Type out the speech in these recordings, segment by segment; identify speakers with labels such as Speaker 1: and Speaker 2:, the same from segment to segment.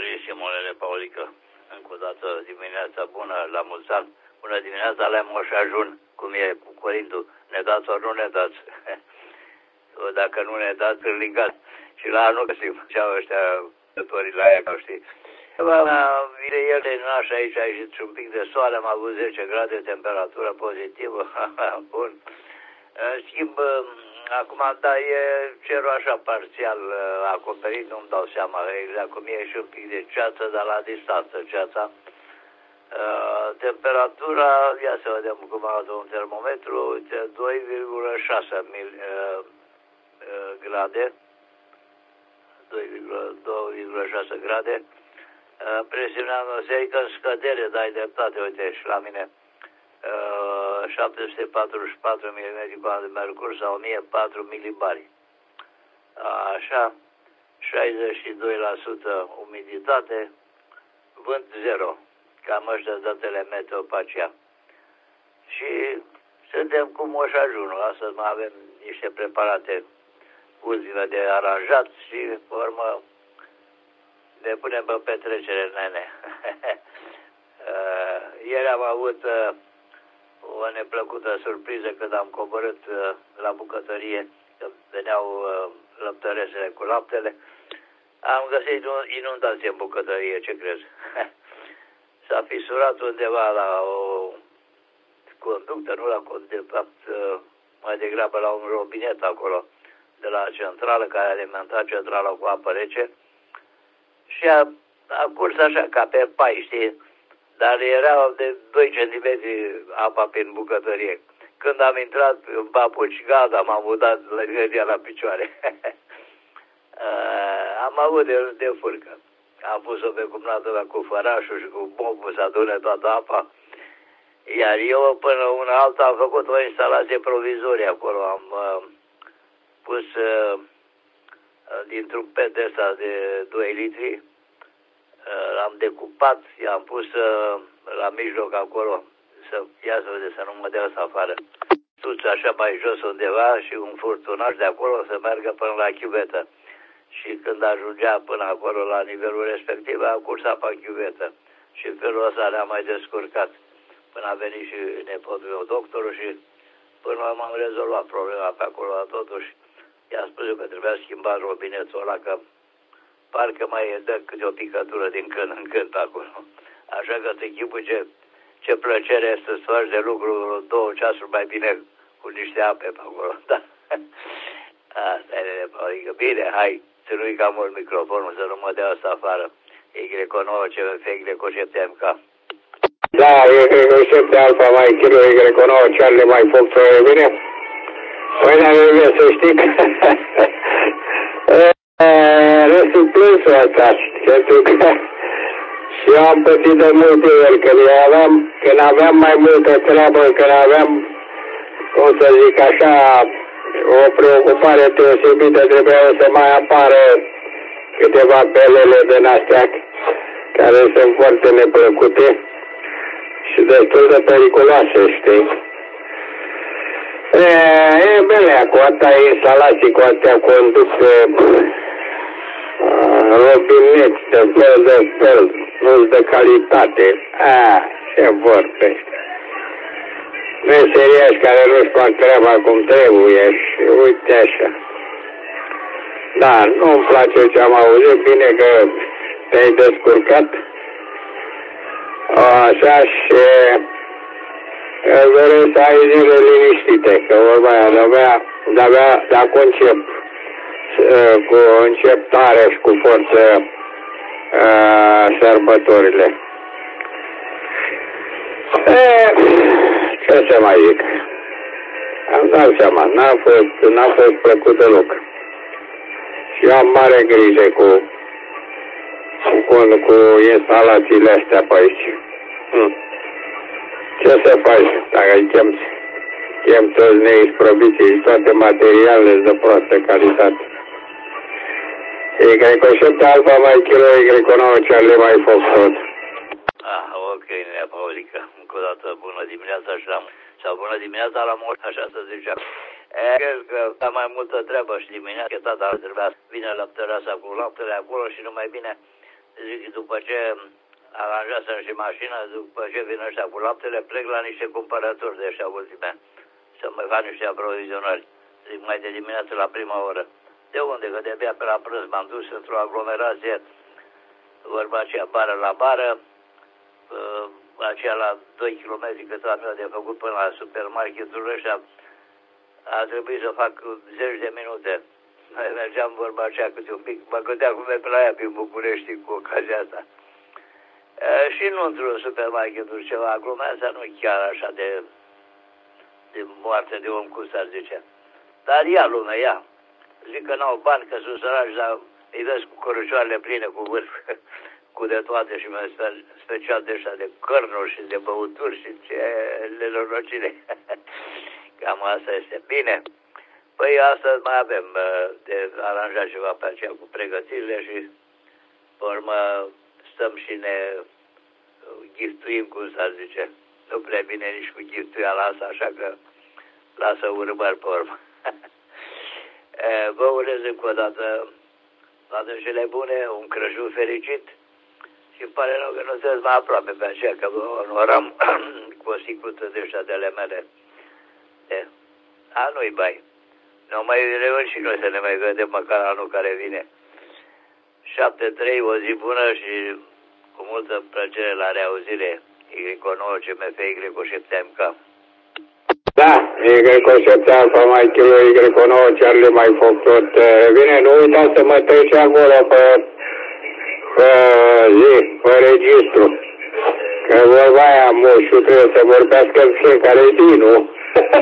Speaker 1: Simonele Paulică. Încă o dată dimineața bună, la mulți ani. Bună dimineața la Moș Ajun, cum e cu Corintul. Ne dați ori nu ne dați. Dacă nu ne dați, cârligați. Și la anul găsim. Și-au ăștia cătorii la aia, știi. Vine el de naș aici, a ieșit și un pic de soare, am avut 10 grade temperatură pozitivă. Bun. În schimb, acum, da, e cerul așa parțial acoperit, nu-mi dau seama exact cum e, și un pic de ceață, dar la distanță ceața. Temperatura, ia să vedem cum arată un termometru, 2,6 grade, 2,6 grade. Presiunea atmosferică în scădere, dai dreptate, uite, și la mine 744 mm de mercur sau 1004 milibari. Așa, 62% umiditate, vânt 0. Cam ăștia datele meteo pe aceea. Și suntem cu Moș Ajunul. Astăzi mai avem niște preparate ultime de aranjat și, pe urmă, ne punem pe petrecere, nene. Ieri am avut o neplăcută surpriză când am coborât la bucătărie, când veneau lăptăresele cu laptele. Am găsit inundație în bucătărie, ce crezi? S-a fisurat undeva la o conductă, nu la conductă, de fapt, mai degrabă la un robinet acolo, de la centrală, care alimenta centrala cu apă rece. Și a curs așa, ca pe pai, știi? Dar era de 2 cm apa prin bucătărie. Când am intrat în papuci, gata, m-am mutat la picioare. Am avut de furcă. Am pus-o pe cumnatul mea cu fărașul și cu bobul să adune toată apa. Iar eu, până una alta, am făcut o instalație provizorie acolo. Am pus dintr-un pet ăsta de 2 litri, l-am decupat, i-am pus la mijloc acolo, să nu mă dea să afară. Sus așa mai jos undeva și un furtunaș de acolo să meargă până la chiuvetă. Și când ajungea până acolo la nivelul respectiv, a curs apa în chiuvetă. Și în felul ăsta ne-am mai descurcat. Până a venit și nepotul meu, doctorul, și până m-am rezolvat problema pe acolo, totuși. I-am spus eu că trebuia schimbat robinetul ăla, că parcă mai dă câte o picătură din când în când acolo. Așa că te chipui ce plăcere este să faci de lucru 2 ceasuri mai bine cu niște ape pe acolo. Da. Asta e, adică bine, hai, să nu-i cam mult microfonul, să nu mă dea asta afară. E Greco 9, CMF, Greco 7MK.
Speaker 2: Da, e Greco 7 Alfa, mai Kilo, e Greco 9, Charlie, mai Fox, e bine? Păi n-am vrea să știi că răsul plânsul ăsta, pentru că și eu am pățit de multe ori, când aveam mai multă treabă, când aveam, cum să zic așa, o preocupare deosebită, trebuia să mai apară câteva pelele din astea care sunt foarte neplăcute și destul de periculoase, știi? E belea cu atâta instalații, cu atâtea conducte, robineți de fel, nu de calitate. Ce vorbești? Meseriași care nu-și fac treaba cum trebuie și uite așa. Da, nu-mi place ce am auzit, bine că te-ai descurcat. Așa, și vreau să ai zile liniștite, că vorba aia dacă încep tare și cu forță sărbătorile. Ce să mai zic? Am dat seama, n-a fost plăcut deloc. Și eu am mare grijă cu instalațiile astea pe aici. Ce să faci dacă îi chem toți neisprobiții și toate materialele de proastă calitate? E Greco 7 Alfa, mai Kilo, e Greco 9, Charlie, mai Fox, tot.
Speaker 1: Ok, Nea Paulică. Încă o dată bună dimineața sau bună dimineața la Moș, așa să zicea. Cred că am mai multă treabă și dimineața, tata trebuia să vină lăptăreasa cu laptele acolo și numai bine zic, după ce aranjasem și mașina, după ce vin ăștia cu laptele, plec la niște cumpărături de ăștia ultime, să mă fac niște aprovizionări. Zic, mai de dimineață la prima oră. De unde? Că de-abia pe la prânz m-am dus într-o aglomerație, vorba aceea bară la bară, aceea la 2 km cât am eu de făcut până la supermarketul ăștia, a trebuit să fac 10 de minute. Mergeam vorba aceea câte un pic, mă gândeam cum merg pe la ea prin București cu ocazia asta. Și nu într-un supermarketul ceva, aglomerația nu chiar așa de moarte de om, cum s-ar zice. Dar ia lumea, ia. Zic că n-au bani, că sunt săraci, dar îi vezi cu cărucioarele pline, cu vârf, cu de toate și mai special de ăștia de cărnuri și de băuturi și ce nenorocire. Cam asta este. Bine. Păi astăzi mai avem de aranjat ceva pe aceea cu pregătirile și pe urmă stăm și ne giftuim, cum s-ar zice. Nu prea bine nici cu giftuiala asta, așa că lasă urmări pe urmă. Vă urez încă o dată toate cele bune, un Crăciun fericit și îmi pare rău că nu sunteți mai aproape pe aceea, că vă onoram cu o sticluță de ăștia de ale mele. Nu-i bai. Nu mai reușim și noi să ne mai vedem măcar anul care vine. 7-3, o zi bună și cu multă plăcere la reauzire. Y9 CMF Y7MK.
Speaker 2: Da, Y7 Alfa Mike Kilo Y9 Charlie mai Foxtrot. Bine, nu uitați să mă treci acolo pe registru. Că vorba aia moșul trebuie să vorbească în fiecare zi, nu?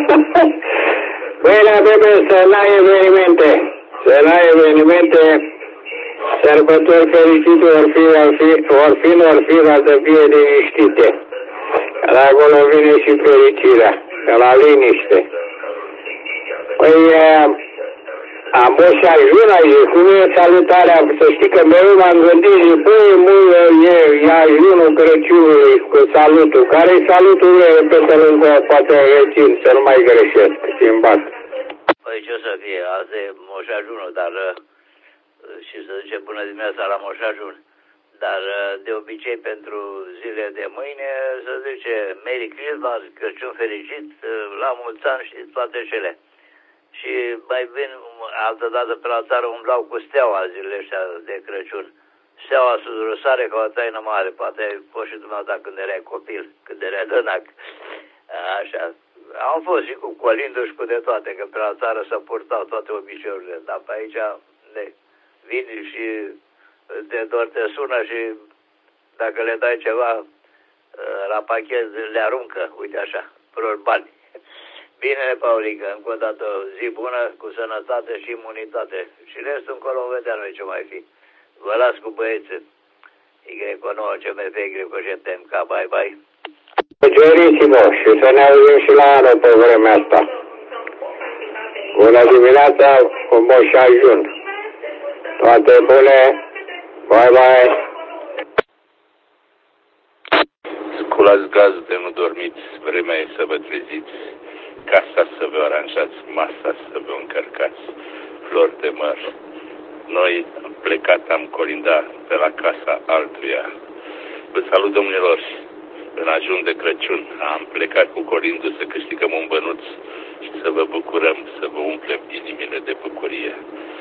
Speaker 2: Băi, la bebe, să n-ai evenimente. Să n-ai evenimente. Sărbători fericite or fi, să fie liniștite. La acolo vine și fericirea. La liniște. Păi, am o și ajun aici, cum e salutarea, să știi că mereu m-am gândit, și băi, e ajunul Crăciunului cu salutul. Care-i salutul pe lângă, poate rețin, să nu mai greșesc, și-mi bat.
Speaker 1: Păi ce o să fie, azi e Moș Ajunul, dar și să zice bună dimineața la Moș Ajun. Dar de obicei pentru zile de mâine se zice Merry Christmas, Crăciun fericit, la mulți ani și toate cele. Și mai vin altă dată pe la țară umblau cu steaua zilele astea de Crăciun. Steaua sus răsare ca o taină mare, poate ai fost și dumneavoastră când erai copil, când erai dănac. Așa. Am fost și cu colindul și cu de toate, că pe la țară se purtau toate obiceiurile, dar pe aici vin și de doar te sună și dacă le dai ceva la pachet le aruncă, uite așa, vreo bani. Bine, Paulică, încă o dată zi bună, cu sănătate și imunitate. Și restul încolo vedea noi ce mai fi. Vă las cu băieții. Y9 CMF Y7MK, bye bye.
Speaker 2: Gerissimo, și să ne auzim și la anul pe vremea asta. Bună dimineața, cu Moș Ajun. Toate bune, bye bye.
Speaker 3: Sculați gazul de nu dormiți, vremea e să vă treziți, casa să vă aranjați, masa să vă încărcați, flori de măr. Noi am plecat, am colindat pe la casa altuia. Vă salut, domnilor, în ajun de Crăciun. Am plecat cu colindul să câștigăm un bănuț și să vă bucurăm, să vă umplem inimile de bucurie.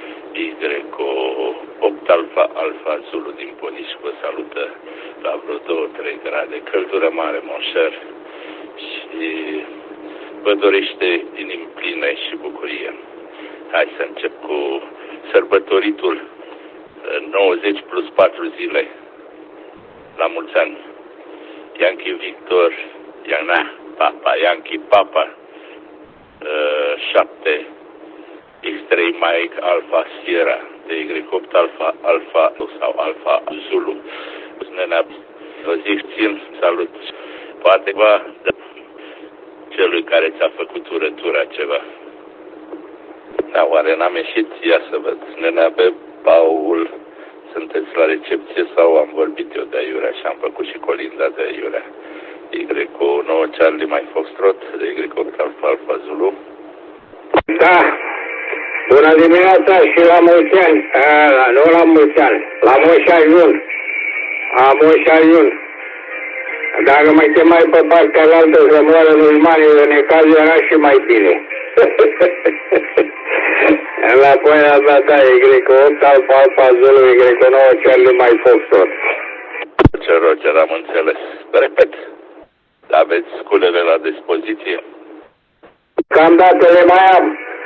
Speaker 3: Y8 Alfa Zulu din Poniș vă salută la vreo 2-3 grade, căldură mare, mon cher, și vă dorește inimi pline și bucurie. Hai să încep cu sărbătoritul 90 plus 4 zile. La mulți ani. Yankee Victor, Papa, Yankee Papa, 7 X3 Mike Alpha Sierra, Y8 Alpha sau Alpha Zulu. O zi țin, salut. Poate va da celui care ți-a făcut urătura ceva. Da, oare n-am ieșit? Ia să văd. Nenea pe Paul, sunteți la recepție sau am vorbit eu de aiurea și am făcut și colinda de aiurea? Y9 Charlie mai Foxtrot, Y8 Alpha Zulu.
Speaker 2: Da, bună dimineața și la mulți ani, nu la mulți ani, la Moș Ajun. Am Moș Ajun. Dacă mă chemai pe partea altă să moară dușmanii de necaz, era și mai bine. Înapoi a dat Y8, Alfa Zulu, Y9, Charlie, mai Foxtrot.
Speaker 3: Roger, am înțeles. Repet, aveți sculele la dispoziție?
Speaker 2: Cam datele mai am.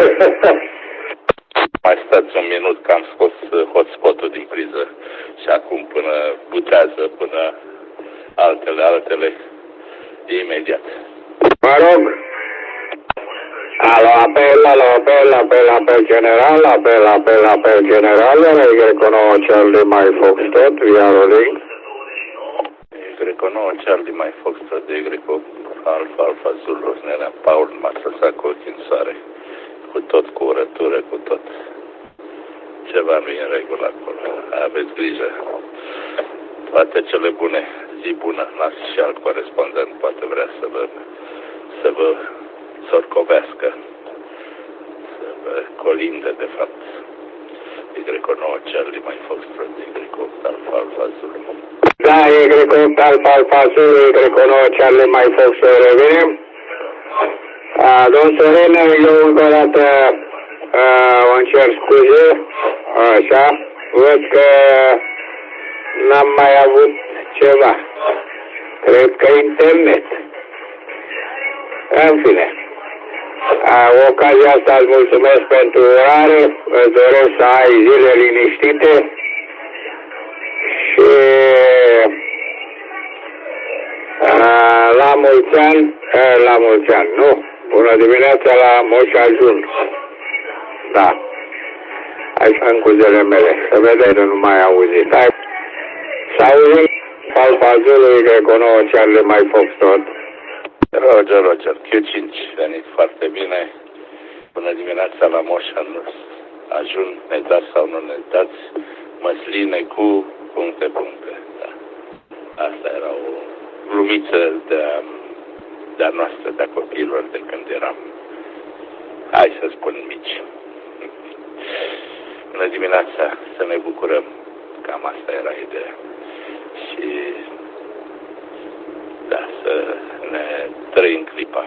Speaker 3: Mai stați un minut că am scos hotspot-ul din priză și acum până butează, până altele, imediat.
Speaker 2: Mă rog. Apel general, apel general, Y9 Charlie mai Foxtrot, via rolling.
Speaker 3: Y9 Charlie mai Foxtrot de Y8 Alfa Zulu, Nenea Paul, m-a cu ochii în soare, cu tot, cu urătură, cu tot. Ceva nu e în regulă acolo, aveți grijă. Toate cele bune, zi bună, las și alt corespondent, poate vrea să vă sorcovească, să vă colinde, de fapt. Y9 Charlie mai Foxtrot, Y8 Alfa Zulu.
Speaker 2: Da, Y8 Alfa Zulu, Y9 Charlie mai Foxtrot, revenim. Domn Sorin, eu încă o dată îmi cer scuze, așa, văd că n-am mai avut ceva. Cred că internet. În fine. Ocazia asta îți mulțumesc pentru urare, îți doresc să ai zile liniștite și la mulți ani, nu? Bună dimineața la Moș Ajun. Da. Așa în cuzele mele. Să vedeți, nu mai auzit. Hai. Să auzim Alfa Zulu, Y9 Charlie mai Foxtrot.
Speaker 3: Roger, Q5, venit foarte bine. Bună dimineața la Moș Ajun, ne dați sau nu ne dați măsline cu puncte. Da. Asta era o glumiță de-a noastră, de-a copiilor, de când eram, hai să spun, mici. Bună dimineața, să ne bucurăm, cam asta era ideea. Și da, să ne trăim clipa.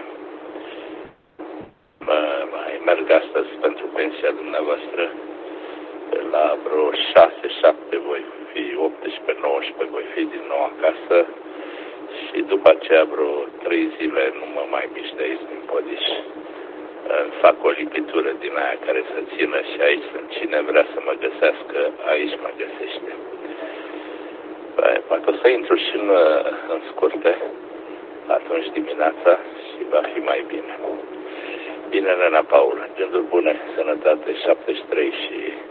Speaker 3: Mai merg astăzi pentru pensia dumneavoastră. La vreo 6-7 voi fi, 18-19 voi fi din nou acasă. Și după aceea vreo 3 zile nu mă mai mișc de aici din Podiș. Fac o lipitură din aia care să țină și aici sunt. Cine vrea să mă găsească, aici mă găsește. Poate o să intru și în scurte atunci dimineața și va fi mai bine. Bine, Nena Paul, gânduri bune, sănătate, 73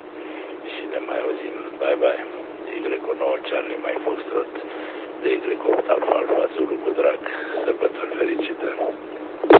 Speaker 3: și ne mai auzim. Bye. Y9 Charlie mai Foxtrot de Y8